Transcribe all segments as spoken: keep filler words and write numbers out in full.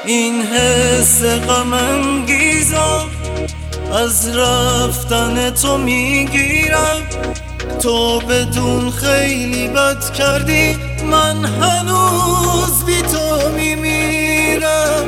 این حس غم انگیزم از رفتن تو میگیرم. تو بدون خیلی بد کردی، من هنوز بی تو میمیرم.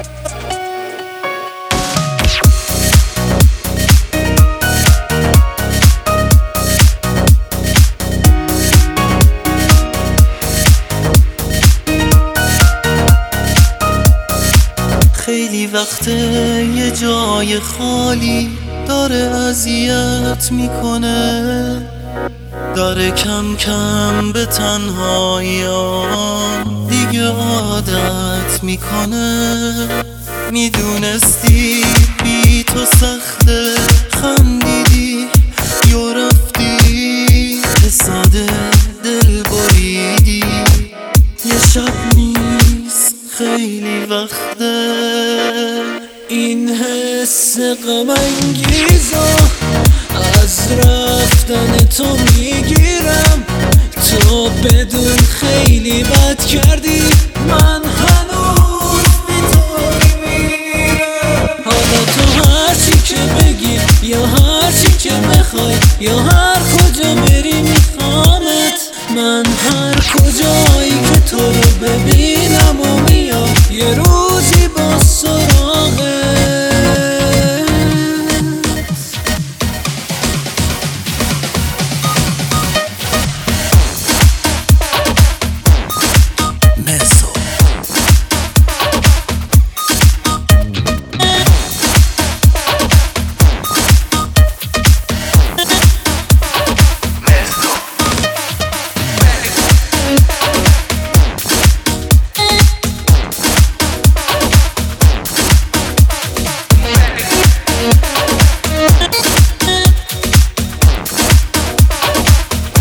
خیلی وقته یه جای خالی داره اذیت میکنه، داره کم کم به تنهاییام دیگه عادت میکنه. میدونستی بی تو سخته، خندیدی یا رفتی، که ساده دل بریدی. یه شب نیست خیلی وقته این حس غم انگیزا از رفتن تو میگیرم. تو بدون خیلی بد کردی، من هنوز بی تو میمیرم. حالا تو هرچی که بگی یا هرچی که بخوای یا هر کجا بری میخوامت. من هر کجایی که تو رو ببینم و میام یه روزی با سراغت.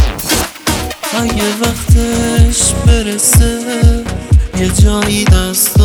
اگه وقتش برسه یه جایی دست